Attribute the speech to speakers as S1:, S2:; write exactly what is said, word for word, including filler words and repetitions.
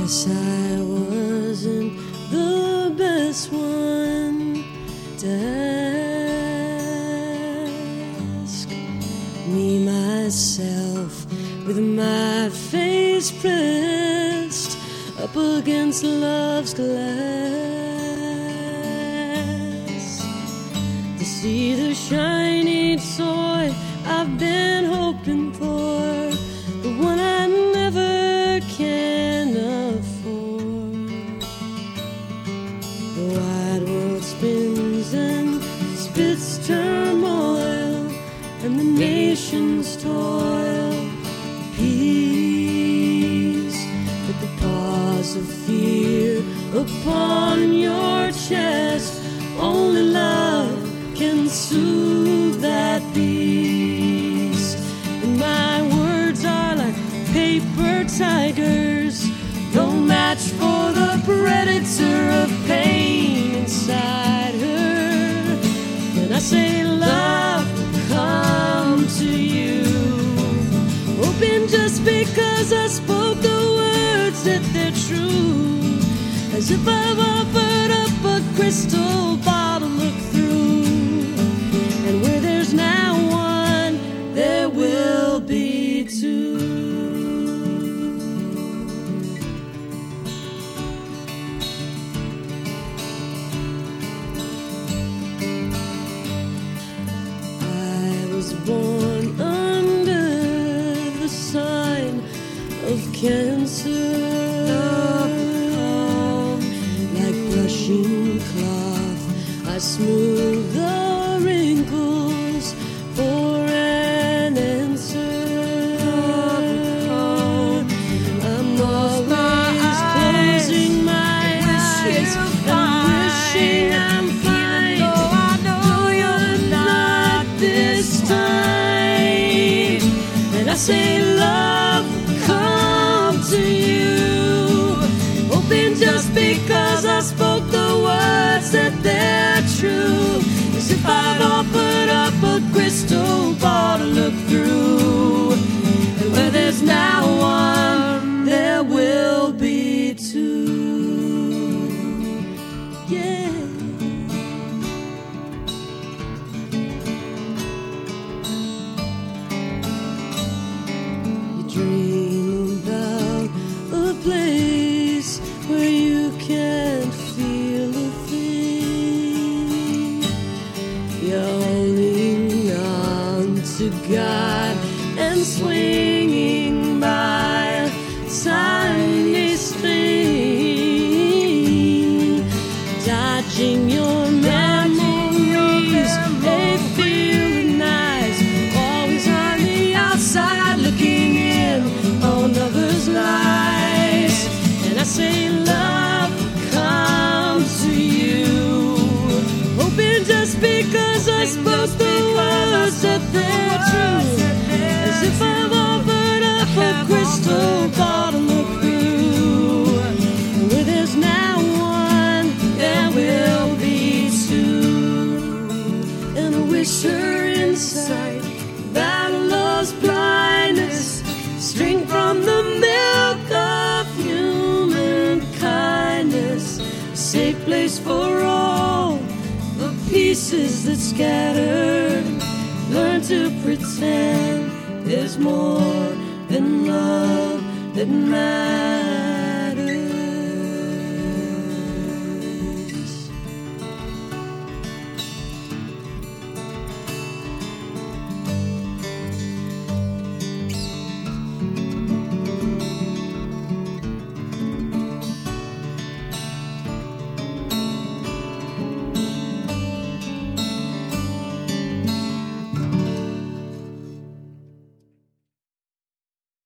S1: Guess I wasn't the best one to ask. Me, myself, with my face pressed up against love's glass, to see the shiny toy I've been hoping for, the one I never can afford. The wide world spins and spits turmoil, and the nations toil peace. But the paws of fear upon your chest, only love can soothe that beast. And my words are like paper tigers, no match for the predator of pain inside her. And I say, love, come to you, hoping just because I spoke the words that they're true, as if I've offered up a crystal ball to look through. And where there's now one, there will be two. I was born under the sign of Cancer, like brushing cloth I smooth the wrinkles for an answer. I'm always closing my eyes and wishing I'm fine, though I know you're not this time. And I say, love, come to you, hoping just because I spoke the words that they're true, as if I've offered up a crystal ball to look through. And where there's now one, there will be two. Yeah. You dream about a place where you can't feel a thing. You're holding on to God and swinging by a tiny string, dodging your memories. They feel nice, always on the outside, looking in on others' lives. And I say, love, come to you, hoping just because I spoke the words that they're true, as if I've offered up a crystal ball to look through. And where there's now one, there will be two. And I wish her insight, battle love's blindness, strength from the milk of human kindness, a safe place for all the pieces that scattered. Learn to pretend there's more than love that matters.